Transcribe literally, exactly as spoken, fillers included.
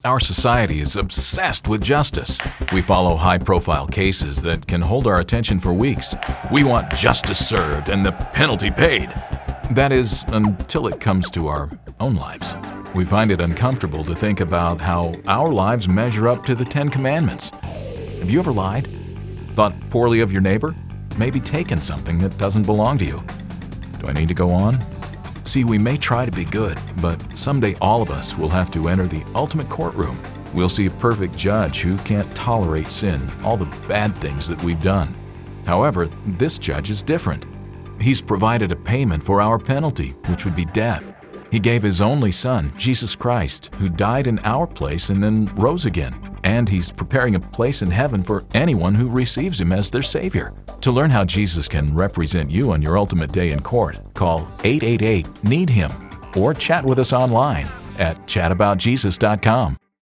Our society is obsessed with justice. We follow high-profile cases that can hold our attention for weeks. We want justice served and the penalty paid. That is, until it comes to our own lives. We find it uncomfortable to think about how our lives measure up to the Ten Commandments. Have you ever lied? Thought poorly of your neighbor? Maybe taken something that doesn't belong to you? Do I need to go on? See, we may try to be good, but someday all of us will have to enter the ultimate courtroom. We'll see a perfect judge who can't tolerate sin, all the bad things that we've done. However, this judge is different. He's provided a payment for our penalty, which would be death. He gave His only Son, Jesus Christ, who died in our place and then rose again. And He's preparing a place in heaven for anyone who receives Him as their Savior. To learn how Jesus can represent you on your ultimate day in court, call eight eight eight, need him or chat with us online at chat about jesus dot com.